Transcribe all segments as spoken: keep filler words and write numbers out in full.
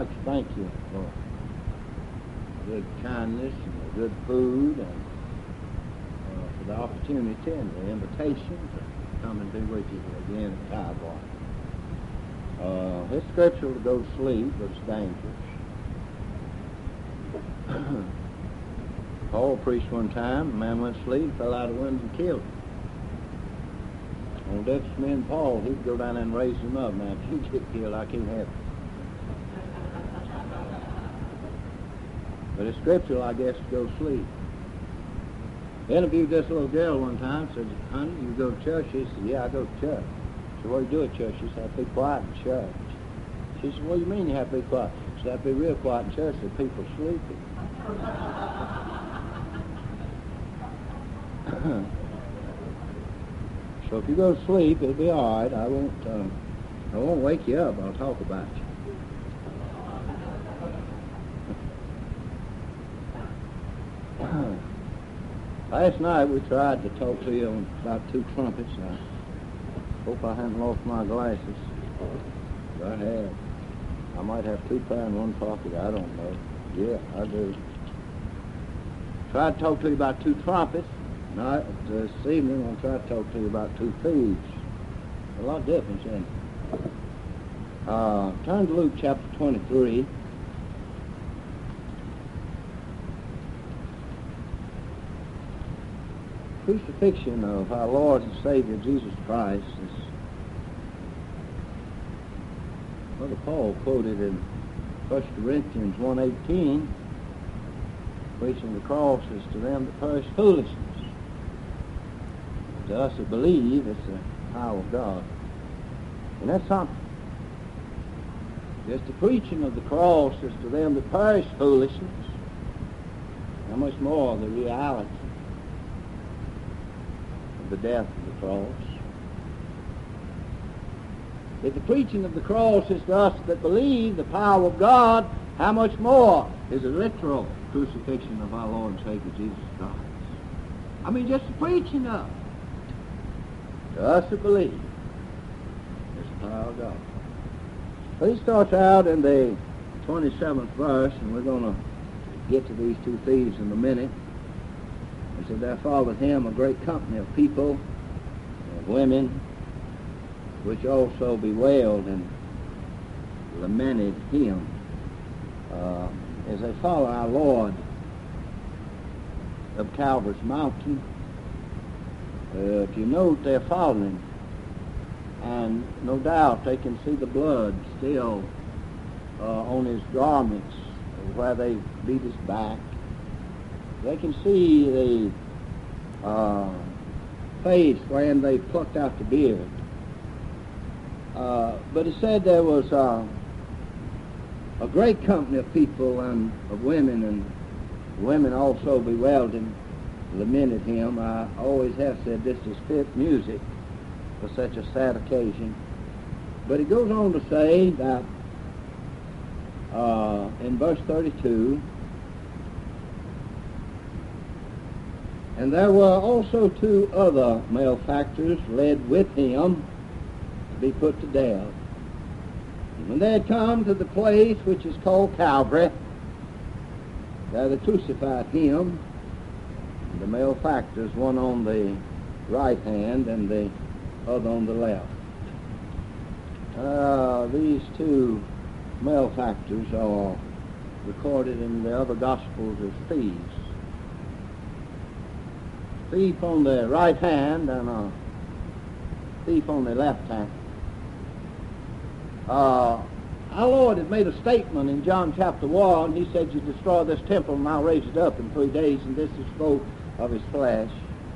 like to thank you for good kindness and good food and uh, for the opportunity and the invitation to come and be with you again at Tidewater. Uh, it's scriptural to go to sleep, but it's dangerous. Paul preached one time, a man went to sleep, fell out of the window and killed him. On Dutch men Paul, he'd go down there and raise him up. Now, if you get killed, I can't have it. But it's scriptural, I guess, to go to sleep. I interviewed this little girl one time, said, honey, you go to church? She said, yeah, I go to church. I said, what do you do at church? She said, I have to be quiet in church. She said, what do you mean you have to be quiet? She said, I have to be real quiet in church so people are sleeping. So if you go to sleep, it'll be all right. I won't, um, I won't wake you up. I'll talk about you. Last night we tried to talk to you about two trumpets. I hope I haven't lost my glasses. If I have. I might have two pair in one pocket. I don't know. Yeah, I do. Tried to talk to you about two trumpets. Now, this evening I'll try to talk to you about two thieves. A lot of difference in it. Uh, turn to Luke chapter twenty-three. Crucifixion of our Lord and Savior Jesus Christ is Brother Paul quoted in First Corinthians one eighteen, preaching the cross is to them that perish foolishness. To us that believe, it's the power of God. And that's something. Just the preaching of the cross is to them that perish foolishness. How much more the reality of the death of the cross. If the preaching of the cross is to us that believe the power of God, how much more is the literal crucifixion of our Lord and Savior Jesus Christ? I mean, just the preaching of it. To us that believe, it's the power of God. So he starts out in the twenty-seventh verse, and we're going to get to these two thieves in a minute. He said, there followed him a great company of people, of women, which also bewailed and lamented him. Uh, as they follow our Lord of Calvary's mountain, uh, if you note, they're following, and no doubt they can see the blood still uh, on his garments where they beat his back. They can see the uh, face wherein they plucked out the beard. Uh, but it said there was uh, a great company of people and of women, and women also bewailed him, lamented him. I always have said this is fit music for such a sad occasion. But he goes on to say that uh, in verse thirty-two, and there were also two other malefactors led with him to be put to death. And when they had come to the place which is called Calvary, there they crucified him, the malefactors, one on the right hand and the other on the left. Uh, these two malefactors are recorded in the other Gospels as thieves. Thief on the right hand and a thief on the left hand. Uh, our Lord had made a statement in John chapter one. He said, you destroy this temple and I'll raise it up in three days, and this is spoke of his flesh.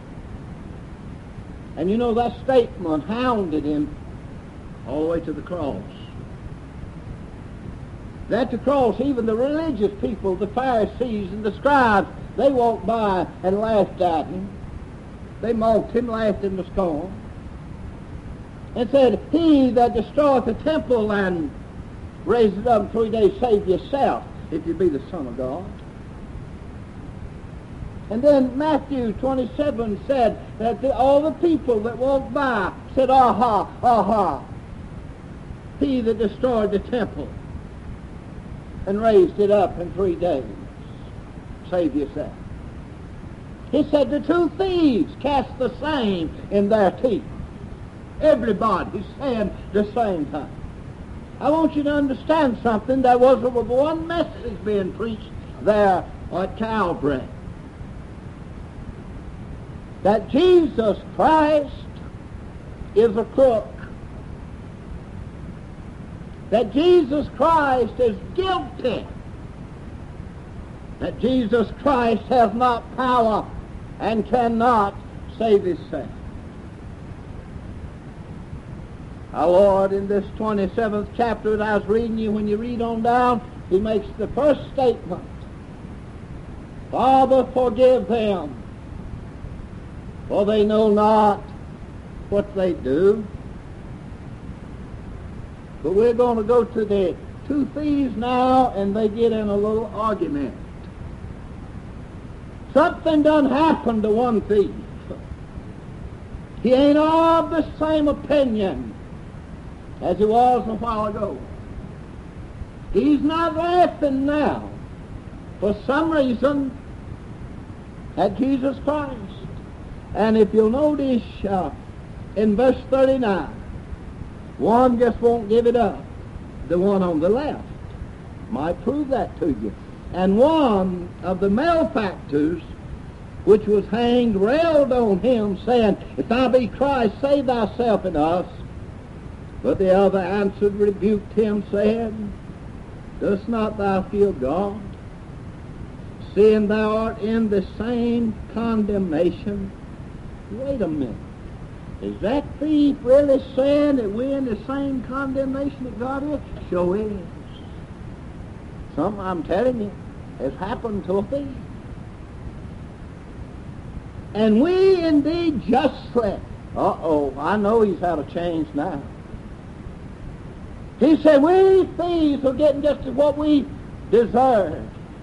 And you know, that statement hounded him all the way to the cross. At the cross, even the religious people, the Pharisees and the scribes, they walked by and laughed at him. They mocked him, laughed him to scorn, and said, he that destroyeth the temple and raised it up in three days, save yourself, if you be the Son of God. And then Matthew twenty-seven said that the, all the people that walked by said, aha, aha, he that destroyed the temple and raised it up in three days. Save yourself. He said the two thieves cast the same in their teeth. Everybody saying the same thing. I want you to understand something. There was one message being preached there at Calvary. That Jesus Christ is a crook. That Jesus Christ is guilty. That Jesus Christ has not power and cannot save himself. Our Lord, in this twenty-seventh chapter that I was reading you, when you read on down, he makes the first statement. Father, forgive them, for they know not what they do. But we're going to go to the two thieves now, and they get in a little argument. Something done happened to one thief. He ain't of the same opinion as he was a while ago. He's not laughing now for some reason at Jesus Christ. And if you'll notice uh, in verse thirty-nine, one just won't give it up. The one on the left might prove that to you. And one of the malefactors, which was hanged, railed on him, saying, If thou be Christ, save thyself and us. But the other answered, rebuked him, saying, Dost not thou fear God, seeing thou art in the same condemnation? Wait a minute. Is that thief really saying that we're in the same condemnation that God is? Sure is. Something, I'm telling you, has happened to a thief. And we indeed justly, uh-oh, I know he's had a change now. He said, we thieves are getting just what we deserve.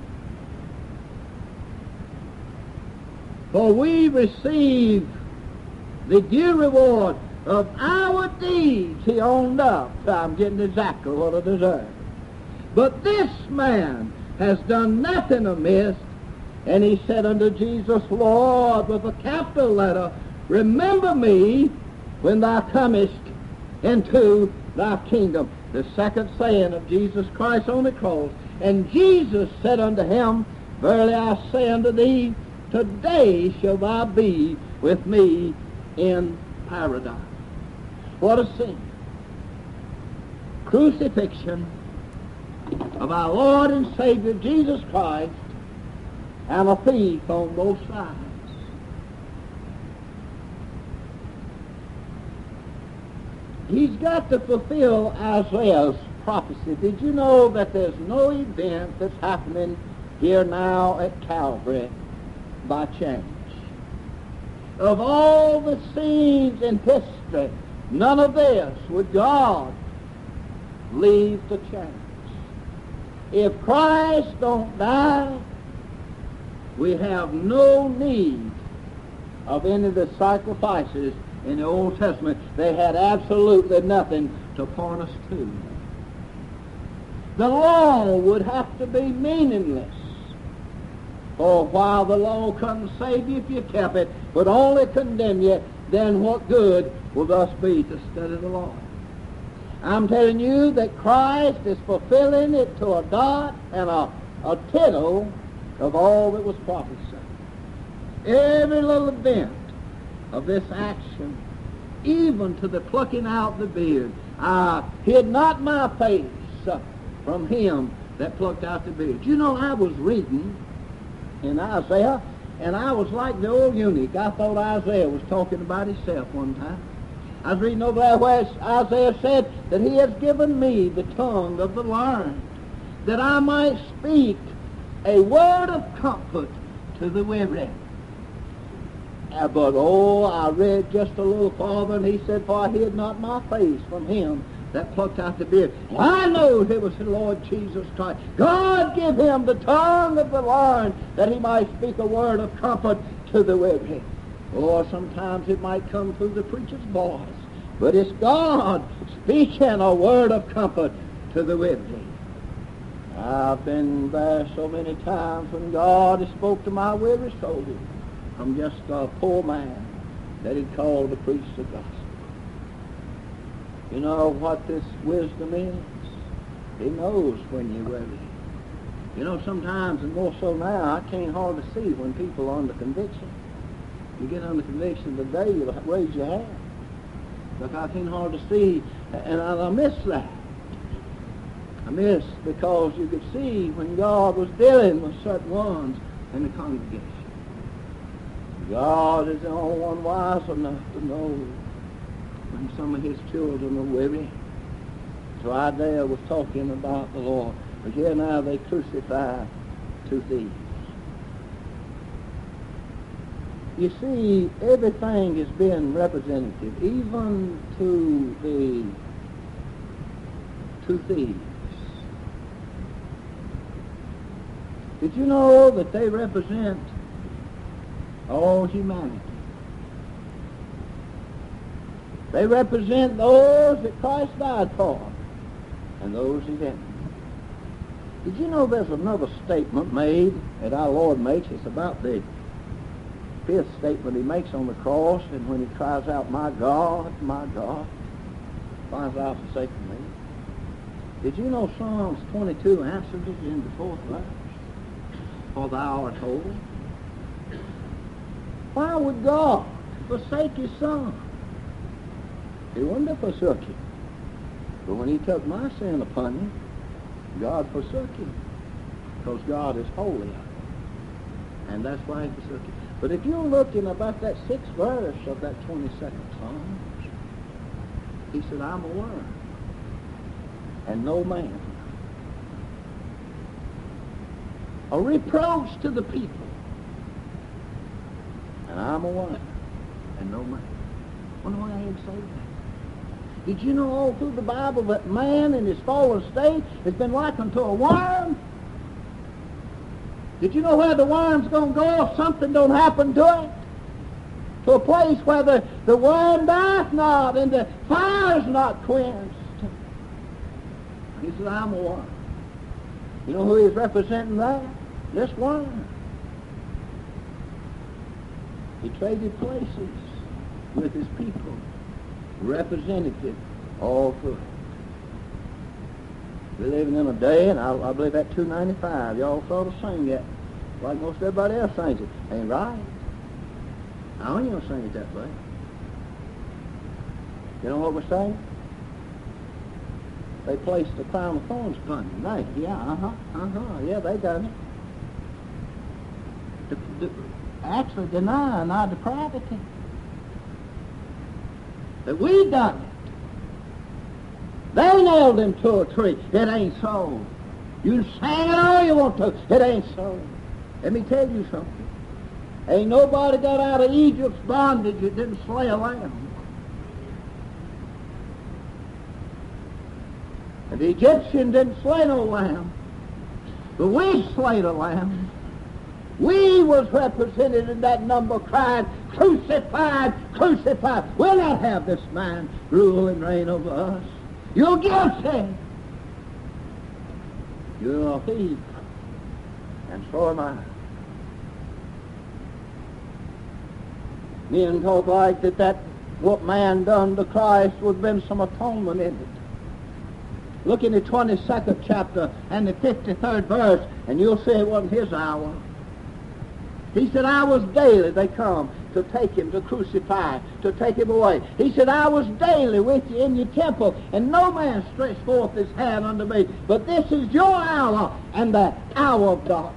For we receive the due reward of our deeds. He owned up. So I'm getting exactly what I deserve. But this man has done nothing amiss. And he said unto Jesus, Lord, with a capital letter, remember me when thou comest into thy kingdom. The second saying of Jesus Christ on the cross. And Jesus said unto him, Verily I say unto thee, today shall thou be with me in paradise. What a scene. Crucifixion of our Lord and Savior Jesus Christ, and a thief on both sides. He's got to fulfill Isaiah's prophecy. Did you know that there's no event that's happening here now at Calvary by chance? Of all the scenes in history, none of this would God leave to chance. If Christ don't die, we have no need of any of the sacrifices in the Old Testament. They had absolutely nothing to point us to. The law would have to be meaningless. For while the law couldn't save you if you kept it, but only condemn you, then what good will thus be to study the law? I'm telling you that Christ is fulfilling it to a dot and a, a tittle of all that was prophesied. Every little event of this action, even to the plucking out the beard, I hid not my face uh, from him that plucked out the beard. You know, I was reading in Isaiah, and I was like the old eunuch. I thought Isaiah was talking about himself one time. I was reading over there where Isaiah said that he has given me the tongue of the learned, that I might speak a word of comfort to the weary. Uh, but, oh, I read just a little farther, and he said, For I hid not my face from him that plucked out the beard. I know it was the Lord Jesus Christ. God give him the tongue of the learned, that he might speak a word of comfort to the weary. Or sometimes it might come through the preacher's voice, but it's God speaking a word of comfort to the weary. I've been there so many times when God has spoke to my weary soul from just a poor man that He'd called to preach the gospel. You know what this wisdom is? He knows when you're ready. You know, sometimes, and more so now, I can't hardly see when people are under conviction. You get under conviction today, you'll raise your hand. Look, I can't hardly see, and I, I miss that. I miss because you could see when God was dealing with certain ones in the congregation. God is the only one wise enough to know when some of His children are weary. So Isaiah was talking about the Lord. But here now they crucify two thieves. You see, everything is being representative, even to the two thieves. Did you know that they represent all humanity? They represent those that Christ died for and those He didn't. Did you know there's another statement made that our Lord makes? It's about the fifth statement He makes on the cross, and when He cries out, "My God, my God, why hast thou forsaken me?" Did you know Psalms twenty-two answers it in the fourth verse? For thou art holy. Why would God forsake His Son? He wouldn't have forsook Him. But when He took my sin upon Him, God forsook Him. Because God is holy. And that's why He forsook Him. But if you're looking about that sixth verse of that twenty-second Psalm, He said, I'm a worm, and no man. A reproach to the people, and I'm a worm, and no man. Wonder why He'd say that. Did you know all through the Bible that man in his fallen state has been likened to a worm? Did you know where the worm's going to go if something don't happen to it? To a place where the, the worm dieth not and the fire's not quenched. He said, I'm a worm. You know who He's representing there? This worm. He traded places with His people. Representative all through it. We're living in a day, and I, I believe that two ninety-five, y'all sort of sing that like most everybody else sings it. Ain't right. How are you going to sing it that way? You know what we're saying? They placed the crown of thorns upon Him. Right, yeah, uh-huh, uh-huh, yeah, they done it. The, the, actually denying our depravity. That we done it. They nailed Him to a tree. It ain't so. You can sing it all you want to. It ain't so. Let me tell you something. Ain't nobody got out of Egypt's bondage that didn't slay a lamb. And the Egyptian didn't slay no lamb. But we slayed a lamb. We was represented in that number crying, crucified, crucified. We'll not have this man rule and reign over us. You're guilty. You're a thief. And so am I. Men talk like that, that what man done to Christ would have been some atonement in it. Look in the twenty-second chapter and the fifty-third verse, and you'll see it wasn't His hour. He said, I was daily, they come to take Him, to crucify, to take Him away. He said, I was daily with you in your temple, and no man stretched forth his hand unto me. But this is your hour, and the hour of darkness.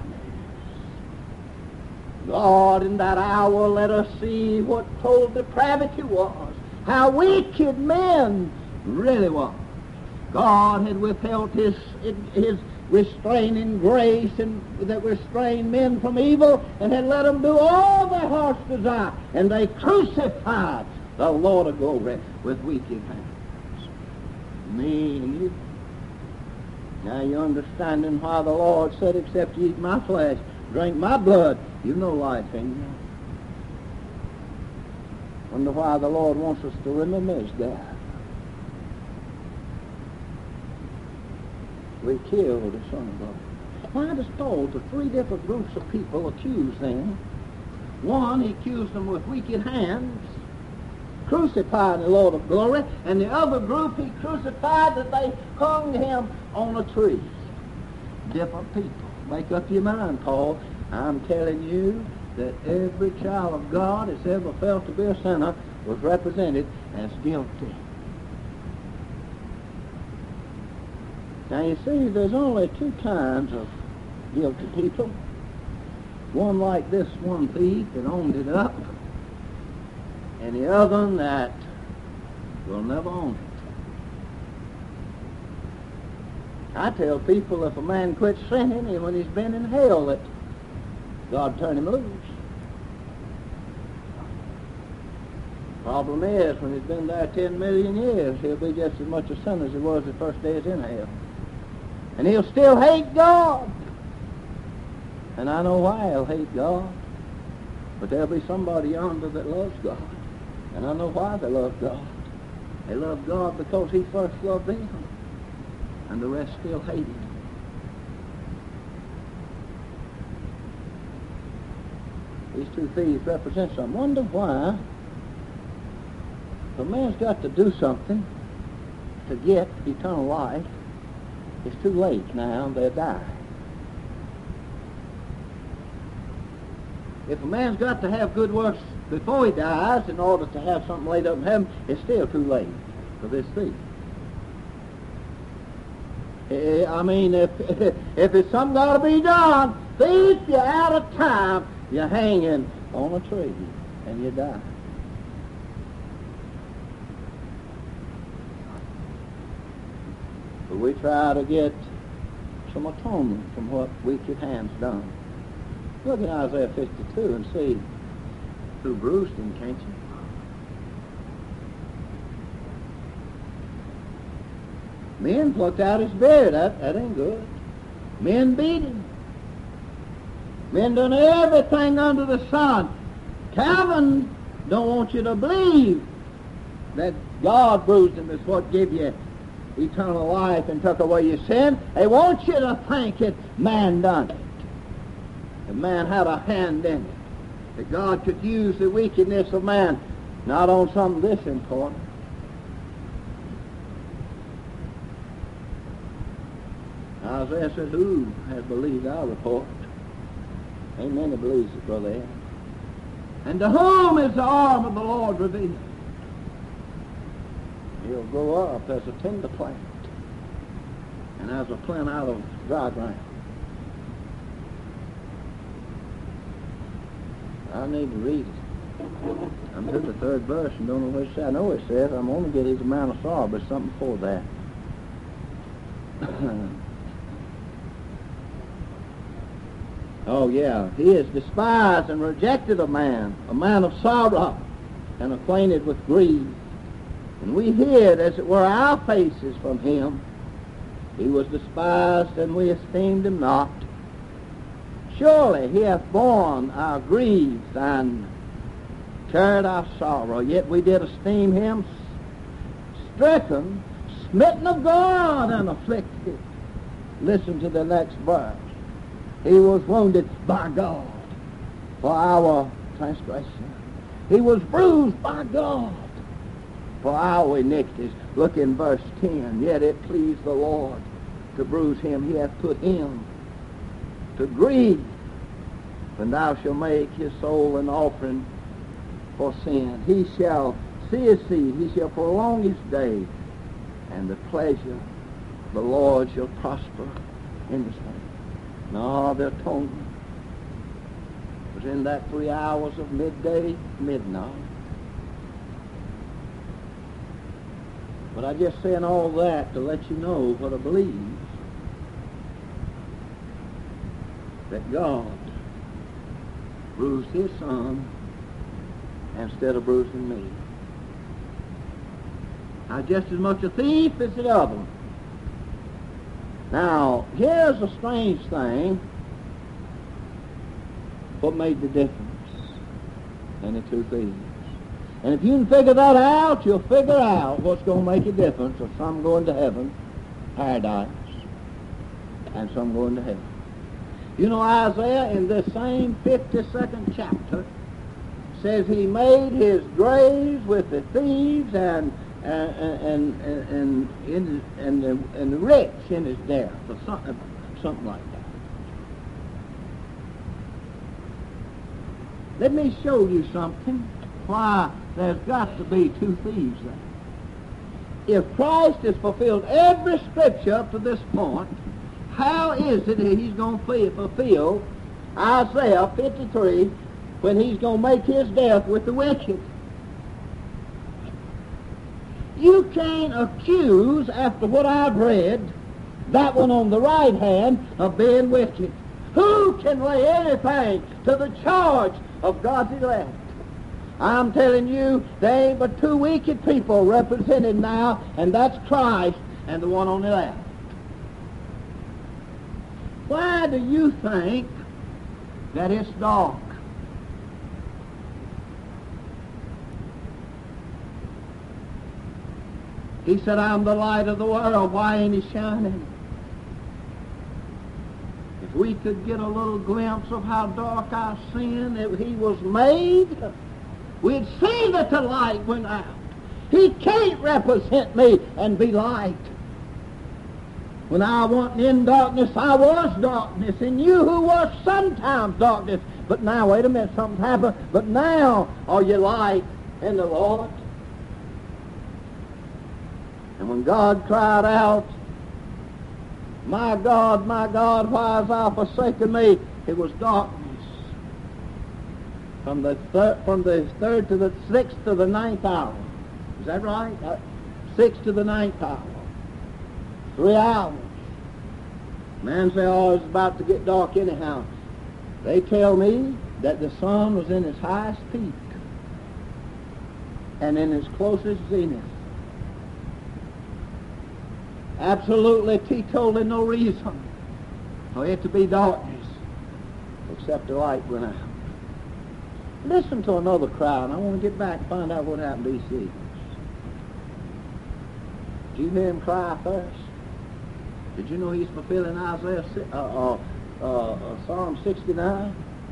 God, in that hour, let us see what total depravity was, how wicked men really was. God had withheld His, his restraining grace and that restrained men from evil and had let them do all their heart's desire. And they crucified the Lord of glory with wicked hands. Me and you. Now you're understanding why the Lord said, except you eat my flesh, drink my blood, you've no life in you. Wonder why the Lord wants us to remember His death. we killed the Son of God. Why does Paul, to three different groups of people, accuse them? One, he accused them with wicked hands, crucifying the Lord of glory, and the other group he crucified that they hung him on a tree. Different people. Make up your mind, Paul. I'm telling you that every child of God that's ever felt to be a sinner was represented as guilty. Now you see, there's only two kinds of guilty people. One like this one thief that owned it up, and the other one that will never own it. I tell people if a man quits sinning, and when he's been in hell, that God turn him loose. Problem is, when he's been there ten million years, he'll be just as much a sinner as he was the first day he's in hell. And he'll still hate God. And I know why he'll hate God. But there'll be somebody yonder that loves God. And I know why they love God. They love God because he first loved them. And the rest still hate him. These two thieves represent something. I wonder why if a man's got to do something to get eternal life, it's too late now, they'll die. If a man's got to have good works before he dies in order to have something laid up in heaven, it's still too late for this thief. I mean, if if it's something got to be done, thief, you're out of time. You're hanging on a tree and you die. But we try to get some atonement from what wicked hands done. Look at Isaiah fifty-two and see who bruised him, can't you? Men plucked out his beard. That, that ain't good. Men beat him. Men done everything under the sun. Calvin don't want you to believe that God bruised him is what gave you eternal life and took away your sin. They want you to think it man done it. That man had a hand in it. That God could use the wickedness of man, not on something this important. Isaiah says, who has believed our report? Ain't many believes it, Brother Ed. And to whom is the arm of the Lord revealed? He'll grow up as a tender plant and as a plant out of dry ground. I need to read it. I'm to the third verse and don't know what it says. I know it says I'm only get his amount of sorrow, but something before that. Oh, yeah. He is despised and rejected of man, a man of sorrow and acquainted with grief. And we hid, as it were, our faces from him. He was despised, and we esteemed him not. Surely he hath borne our griefs and carried our sorrow. Yet we did esteem him stricken, smitten of God, and afflicted. Listen to the next verse. He was wounded by God for our transgression. He was bruised by God for our iniquities. Look in verse ten. Yet it pleased the Lord to bruise him. He hath put him to grief. And thou shalt make his soul an offering for sin. He shall see his seed. He shall prolong his day. And the pleasure of the Lord shall prosper in his hand. No, the atonement was in that three hours of midday, midnight. But I just saying all that to let you know what I believe. That God bruised his son instead of bruising me. I'm just as much a thief as the other. Now, here's a strange thing. What made the difference in the two thieves? And if you can figure that out, you'll figure out what's going to make a difference of some going to heaven, paradise, and some going to hell. You know, Isaiah in this same fifty-second chapter says he made his graves with the thieves and and and and and, in, and, the, and the rich in his death, or something, something like that. Let me show you something why there's got to be two thieves there. If Christ has fulfilled every scripture up to this point, how is it that he's going to fulfill Isaiah fifty-three when he's going to make his death with the wicked? You can't accuse, after what I've read, that one on the right hand of being wicked. Who can lay anything to the charge of God's elect? I'm telling you, there ain't but two wicked people represented now, and that's Christ and the one on the left. Why do you think that it's dark? He said, I'm the light of the world. Why ain't he shining? If we could get a little glimpse of how dark our sin if he was made, we'd see that the light went out. He can't represent me and be light. When I wasn't in darkness, I was darkness, and you who was sometimes darkness. But now, wait a minute, something happened. But now are you light in the Lord? And when God cried out, my God, my God, why hast thou forsaken me? It was darkness. From the third, from the third to the sixth to the ninth hour. Is that right? Uh, sixth to the ninth hour. Three hours. Man say, oh, it's about to get dark anyhow. They tell me that the sun was in its highest peak and in its closest zenith. Absolutely teetotally no reason for it to be darkness except the light went out. Listen to another cry, and I want to get back and find out what happened to these thieves. Did you hear him cry first? Did you know he's fulfilling Isaiah, uh, uh, uh, uh, Psalm sixty-nine?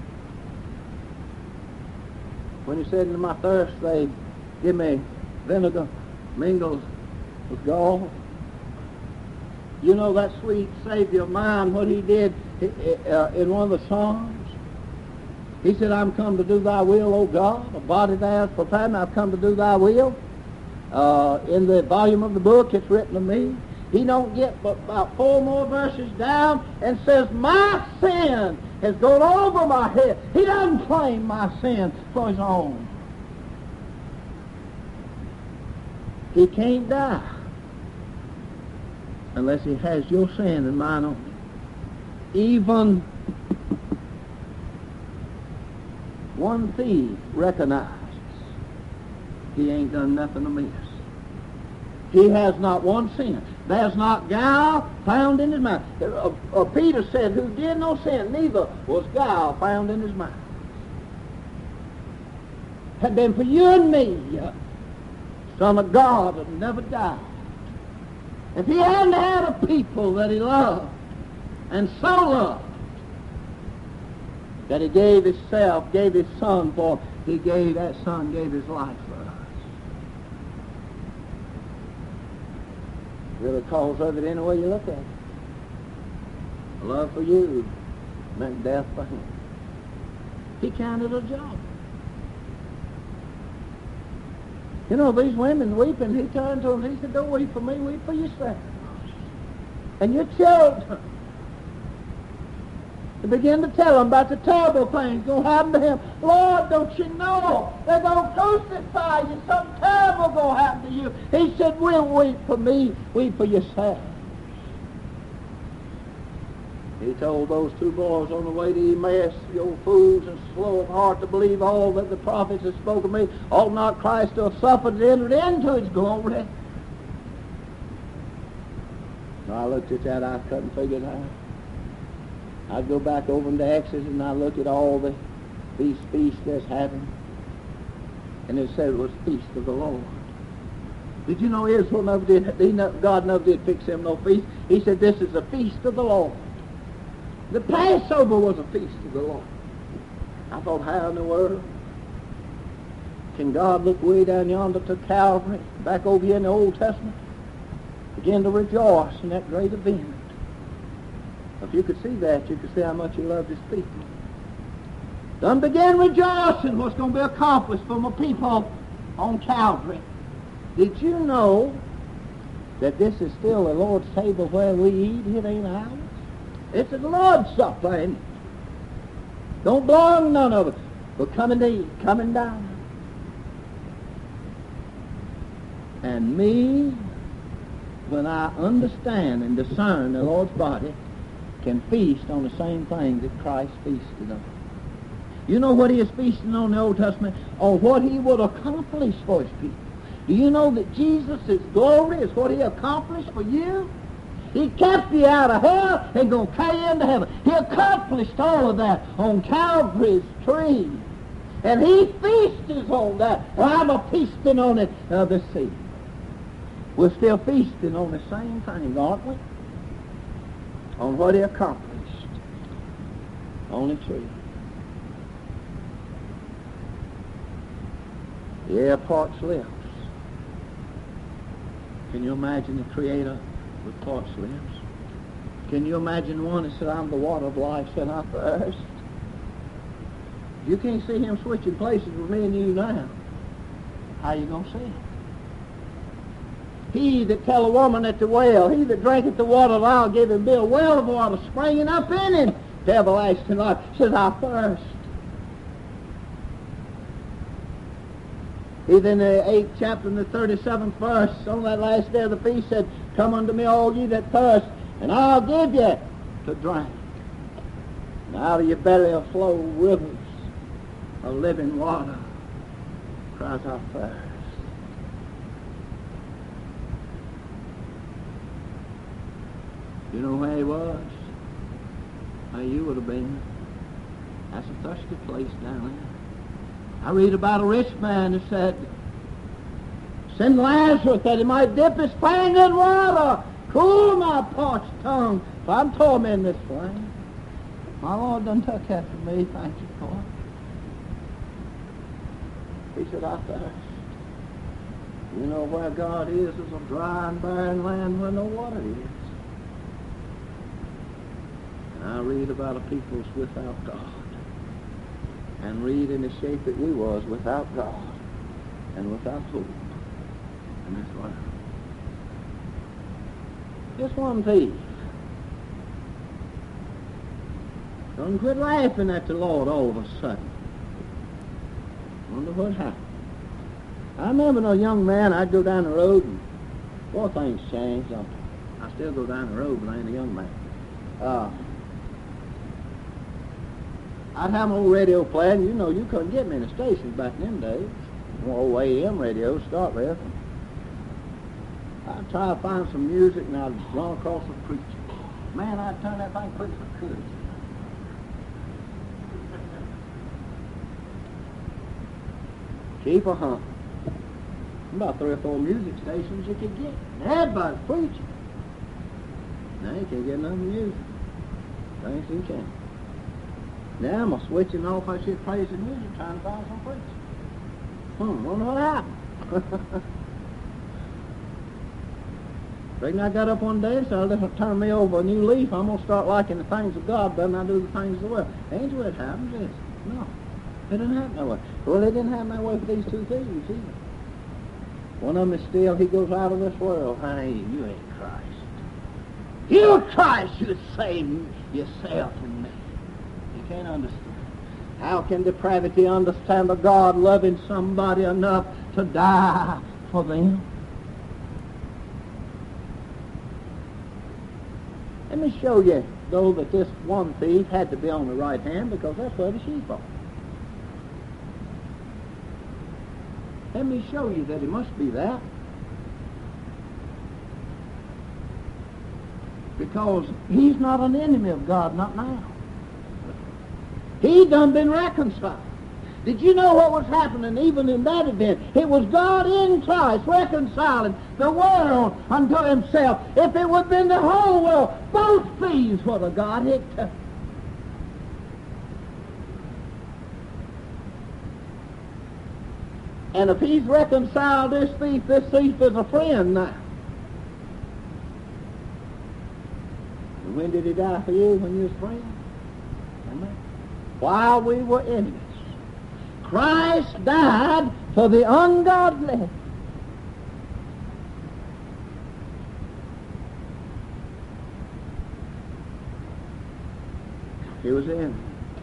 When he said, in my thirst they give me vinegar mingled with gall. You know that sweet Savior of mine, what he did uh, in one of the Psalms? He said, I'm come to do thy will, O God. A body thou hast prepared, I've come to do thy will. Uh, in the volume of the book, it's written of me. He don't get but about four more verses down and says, my sin has gone over my head. He doesn't claim my sin for his own. He can't die unless he has your sin and mine on it. Even one thief recognizes he ain't done nothing amiss. He has not one sin. There's not guile found in his mouth. Uh, uh, Peter said, who did no sin, neither was guile found in his mouth. Had been for you and me, uh, Son of God had never died. If he hadn't had a people that he loved, and so loved, that he gave himself, gave his son for, he gave, that son gave his life for us. Really calls of it any way you look at it. Love for you meant death for him. He counted a job. You know, these women weeping, he turned to them, he said, don't weep for me, weep for yourself. And your children. He began to tell them about the terrible things going to happen to him. Lord, don't you know they're going to crucify you, something terrible going to happen to you. He said, we'll weep for me, weep for yourself. He told those two boys on the way to Emmaus, you old fools and slow of heart to believe all that the prophets have spoken to me, ought not Christ to have suffered and entered into his glory? When I looked at that, I couldn't figure it out. I'd go back over into Exodus and I look at all the these feasts that's happened, and it said it was feast of the Lord. Did you know Israel never did, he never, God never did fix him no feast? He said this is a feast of the Lord. The Passover was a feast of the Lord. I thought, how in the world can God look way down yonder to Calvary, back over here in the Old Testament, begin to rejoice in that great event? If you could see that, you could see how much he loved his people. Done began rejoicing what's going to be accomplished for my people on Calvary. Did you know that this is still the Lord's table where we eat? It ain't ours. It's the Lord's supper, ain't it? Don't belong to none of us. But coming to eat, coming down. And me, when I understand and discern the Lord's body, can feast on the same things that Christ feasted on. You know what he is feasting on in the Old Testament? On what he would accomplish for his people. Do you know that Jesus' glory is what he accomplished for you? He kept you out of hell and going to carry you into heaven. He accomplished all of that on Calvary's tree. And he feasted on that. Well, I'm a feasting on it uh, this season. We're still feasting on the same thing, aren't we? On what he accomplished on the tree. Yeah, parched lips. Can you imagine the Creator with parched lips? Can you imagine one that said, I'm the water of life, said, I thirst? You can't see him switching places with me and you now. How you going to see him? He that tell a woman at the well, he that drinketh the water that I'll give him, be a well of water springing up in him to everlasting life, says, I thirst. He in the eighth chapter and the thirty-seventh verse, on that last day of the feast, said, come unto me, all ye that thirst, and I'll give you to drink. And out of your belly will flow rivers of living water. Cries out thirst. You know where he was? How you would have been. That's a thirsty place down there. I read about a rich man that said, send Lazarus that he might dip his finger in water, cool my parched tongue, for I'm tormenting this flame. My Lord done took that for me, thank you for it. He said, I thirst. You know where God is, is a dry and barren land where no water is. And I read about a people that's without God. And read in the shape that we was, without God and without hope in this world. Just one thief. Don't quit laughing at the Lord all of a sudden. Wonder what happened. I remember a young man, I'd go down the road and, well, things changed. I still go down the road, but I ain't a young man. Uh, I'd have an old radio playing. You know, you couldn't get many stations back in them days. Old A M radio to start with. I'd try to find some music, and I'd run across a preacher. Man, I'd turn that thing quick as I could. Keep a hunt. About three or four music stations you could get. Everybody's preaching. Now you can't get enough music. Thanks you can. Now I'm a switching off. I should play some music, trying to find some preaching. Hmm, wonder what happened. Reckon I got up one day and said, "Let's turn me over a new leaf. I'm gonna start liking the things of God better than I do the things of the world." Ain't the way it happens, is it? No, it didn't happen that way. Well, it didn't happen that way for these two thieves either. One of them is still, he goes out of this world. Honey, you ain't Christ. You Christ, you save yourself and me. You can't understand. How can depravity understand a God loving somebody enough to die for them? Let me show you, though, that this one thief had to be on the right hand because that's where the sheep are. Let me show you that he must be that. Because he's not an enemy of God, not now. He done been reconciled. Did you know what was happening even in that event? It was God in Christ reconciling the world unto himself. If it would have been the whole world, both thieves would have got it. And if he's reconciled this thief, this thief is a friend now. And when did he die for you? When you was a friend? Amen. While we were enemies, Christ died for the ungodly. He was in.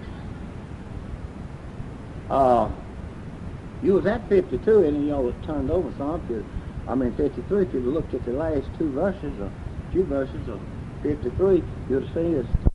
Uh, you was at fifty-two, and y'all was turned over some. You, I mean fifty-three. If you looked at the last two verses, or few verses of fifty-three, you'd see this.